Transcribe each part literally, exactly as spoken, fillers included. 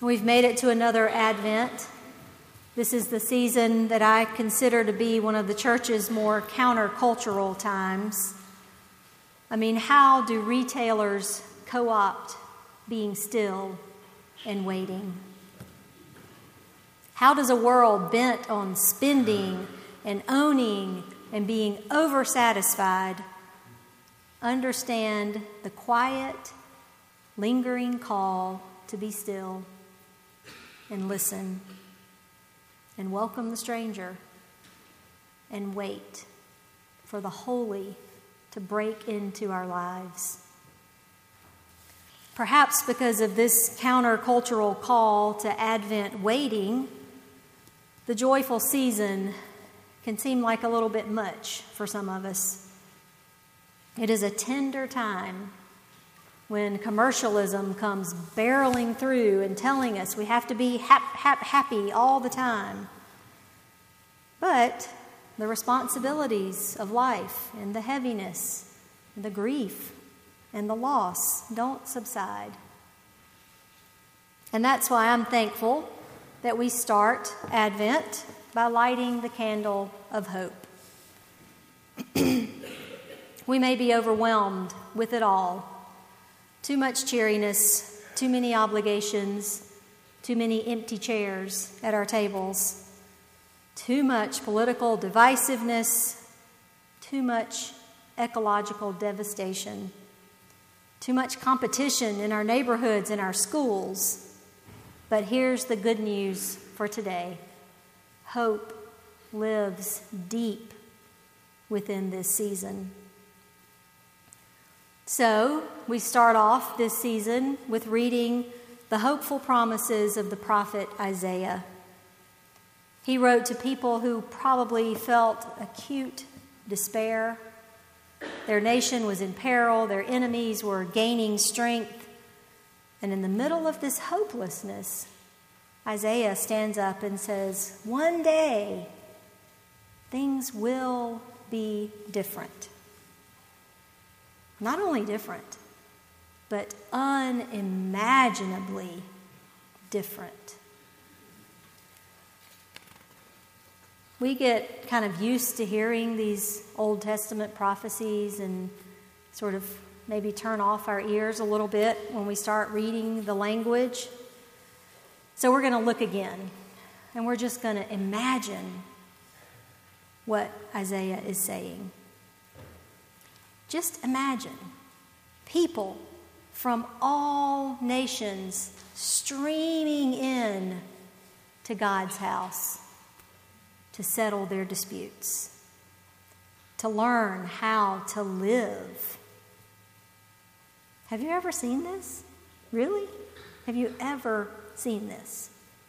We've made it to another Advent. This is the season that I consider to be one of the church's more countercultural times. I mean, how do retailers co-opt being still and waiting? How does a world bent on spending and owning and being oversatisfied understand the quiet, lingering call to be still and listen and welcome the stranger and wait for the holy to break into our lives? Perhaps because of this countercultural call to Advent waiting, the joyful season can seem like a little bit much for some of us. It is a tender time when commercialism comes barreling through and telling us we have to be hap, hap, happy all the time. But the responsibilities of life and the heaviness and the grief and the loss don't subside. And that's why I'm thankful that we start Advent by lighting the candle of hope. We may be overwhelmed with it all. Too much cheeriness, too many obligations, too many empty chairs at our tables, too much political divisiveness, too much ecological devastation, too much competition in our neighborhoods and our schools. But here's the good news for today. Hope lives deep within this season. So, we start off this season with reading the hopeful promises of the prophet Isaiah. He wrote to people who probably felt acute despair. Their nation was in peril, their enemies were gaining strength. And in the middle of this hopelessness, Isaiah stands up and says, one day, things will be different. Not only different, but unimaginably different. We get kind of used to hearing these Old Testament prophecies and sort of maybe turn off our ears a little bit when we start reading the language. So we're going to look again, and we're just going to imagine what Isaiah is saying. Just imagine people from all nations streaming in to God's house to settle their disputes, to learn how to live. Have you ever seen this? Really? Have you ever seen this?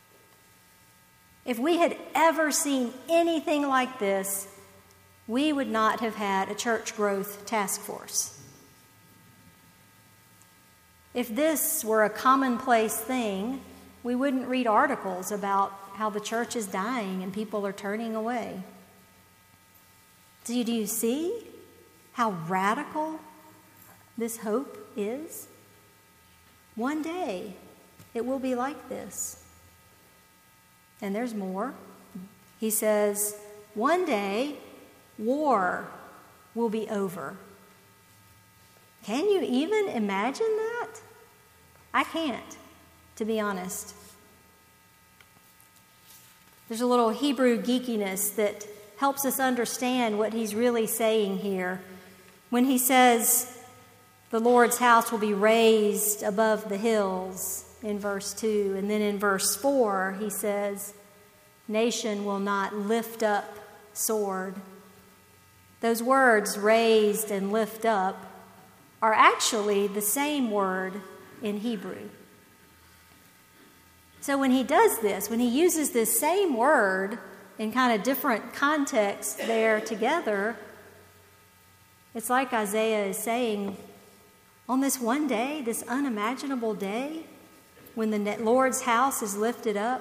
If we had ever seen anything like this, we would not have had a church growth task force. If this were a commonplace thing, we wouldn't read articles about how the church is dying and people are turning away. Do you, do you see how radical this hope is? One day, it will be like this. And there's more. He says, one day, war will be over. Can you even imagine that? I can't, to be honest. There's a little Hebrew geekiness that helps us understand what he's really saying here. When he says the Lord's house will be raised above the hills in verse two, and then in verse four he says, nation will not lift up sword. Those words, raised and lift up, are actually the same word in Hebrew. So when he does this, when he uses this same word in kind of different contexts there together, it's like Isaiah is saying, on this one day, this unimaginable day, when the Lord's house is lifted up,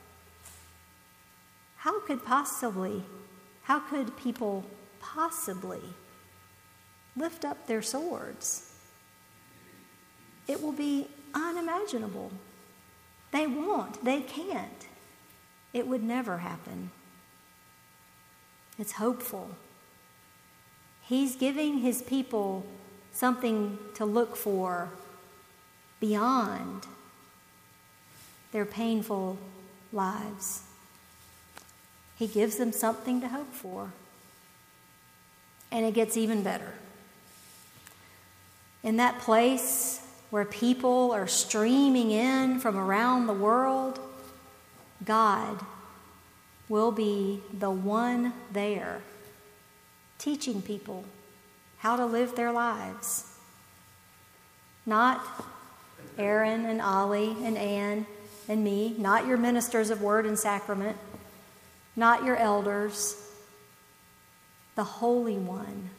how could possibly, how could people possibly lift up their swords? It will be unimaginable. They won't. They can't. It would never happen. It's hopeful. He's giving his people something to look for beyond their painful lives. He gives them something to hope for. And it gets even better. In that place where people are streaming in from around the world, God will be the one there, teaching people how to live their lives. Not Aaron and Ollie and Ann and me, not your ministers of word and sacrament, not your elders, the Holy One.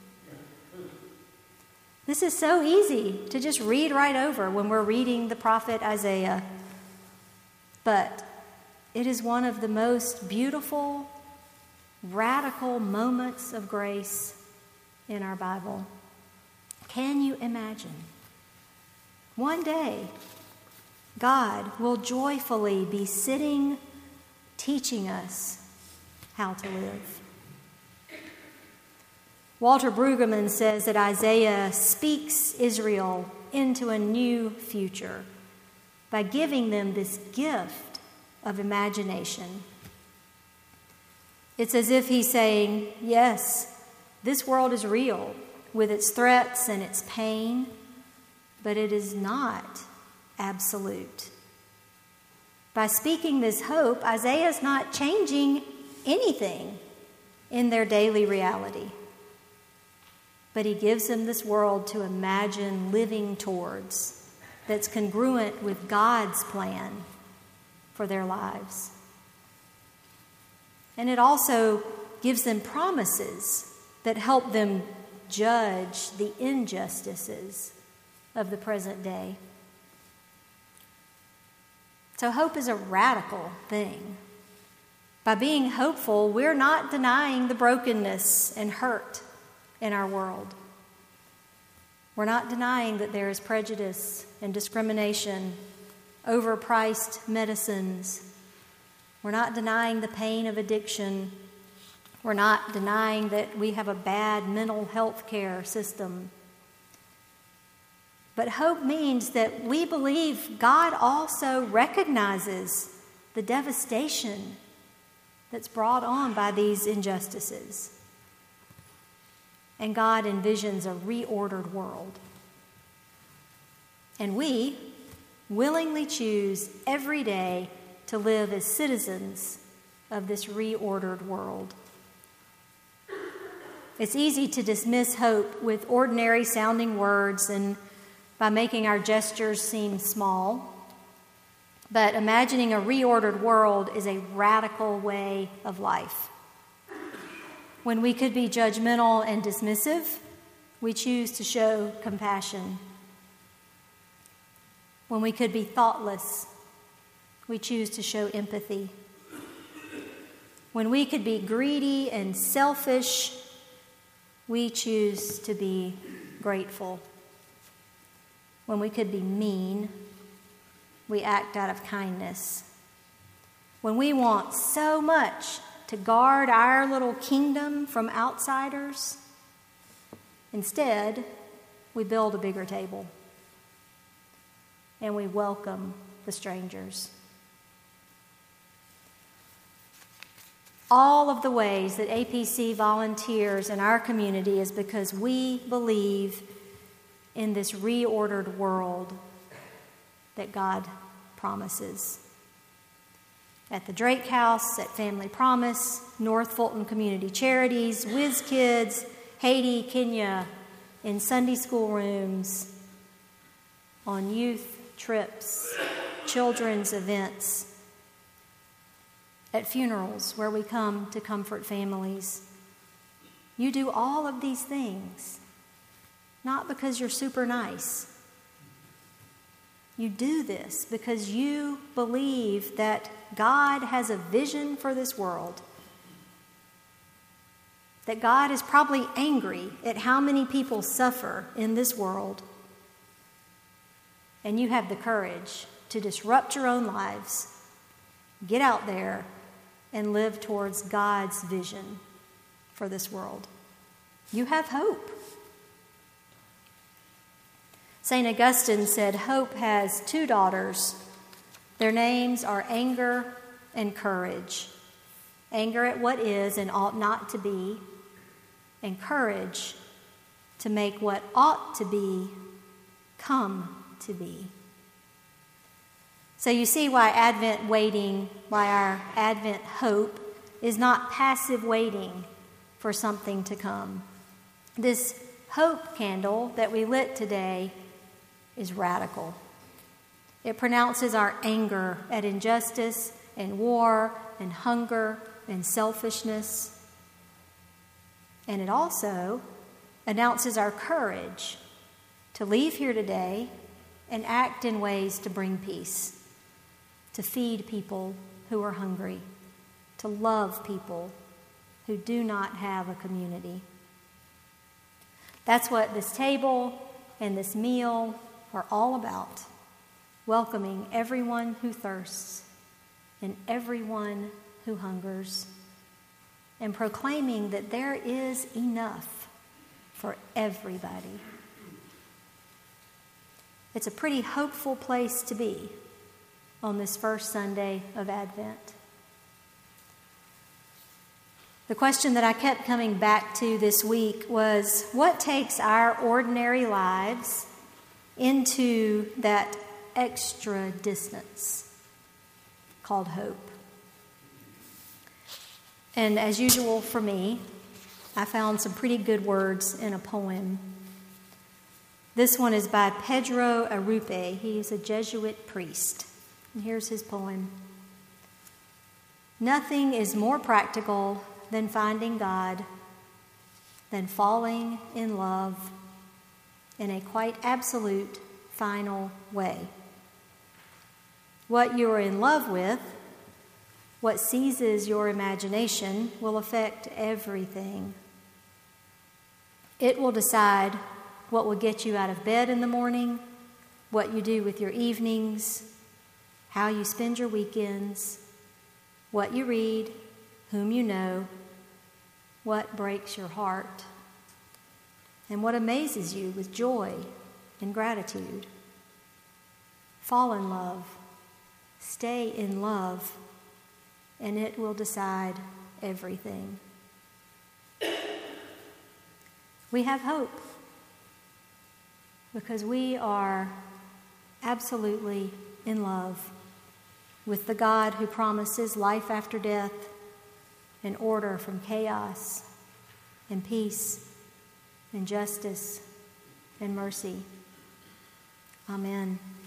This is so easy to just read right over when we're reading the prophet Isaiah. But it is one of the most beautiful, radical moments of grace in our Bible. Can you imagine? One day, God will joyfully be sitting, teaching us how to live. Walter Brueggemann says that Isaiah speaks Israel into a new future by giving them this gift of imagination. It's as if he's saying, yes, this world is real with its threats and its pain, but it is not absolute. By speaking this hope, Isaiah is not changing anything in their daily reality. But he gives them this world to imagine living towards that's congruent with God's plan for their lives. And it also gives them promises that help them judge the injustices of the present day. So hope is a radical thing. By being hopeful, we're not denying the brokenness and hurt in our world. We're not denying that there is prejudice and discrimination, overpriced medicines. We're not denying the pain of addiction. We're not denying that we have a bad mental health care system. But hope means that we believe God also recognizes the devastation that's brought on by these injustices. And God envisions a reordered world. And we willingly choose every day to live as citizens of this reordered world. It's easy to dismiss hope with ordinary sounding words and by making our gestures seem small. But imagining a reordered world is a radical way of life. When we could be judgmental and dismissive, we choose to show compassion. When we could be thoughtless, we choose to show empathy. When we could be greedy and selfish, we choose to be grateful. When we could be mean, we act out of kindness. When we want so much to guard our little kingdom from outsiders, instead, we build a bigger table and we welcome the strangers. All of the ways that A P C volunteers in our community is because we believe in this reordered world that God promises. At the Drake House, at Family Promise, North Fulton Community Charities, Whiz Kids, Haiti, Kenya, in Sunday school rooms, on youth trips, children's events, at funerals where we come to comfort families. You do all of these things, not because you're super nice. You do this because you believe that God has a vision for this world. That God is probably angry at how many people suffer in this world. And you have the courage to disrupt your own lives. Get out there and live towards God's vision for this world. You have hope. Saint Augustine said, hope has two daughters. Their names are anger and courage. Anger at what is and ought not to be, and courage to make what ought to be come to be. So you see why Advent waiting, why our Advent hope is not passive waiting for something to come. This hope candle that we lit today is radical. It pronounces our anger at injustice and war and hunger and selfishness. And it also announces our courage to leave here today and act in ways to bring peace, to feed people who are hungry, to love people who do not have a community. That's what this table and this meal are all about, welcoming everyone who thirsts and everyone who hungers, and proclaiming that there is enough for everybody. It's a pretty hopeful place to be on this first Sunday of Advent. The question that I kept coming back to this week was, what takes our ordinary lives into that extra distance called hope? And as usual for me, I found some pretty good words in a poem. This one is by Pedro Arrupe. He is a Jesuit priest. And here's his poem. Nothing is more practical than finding God, than falling in love in a quite absolute, final way. What you are in love with, what seizes your imagination, will affect everything. It will decide what will get you out of bed in the morning, what you do with your evenings, how you spend your weekends, what you read, whom you know, what breaks your heart, and what amazes you with joy and gratitude. Fall in love, stay in love, and it will decide everything. We have hope because we are absolutely in love with the God who promises life after death and order from chaos and peace and justice and mercy. Amen.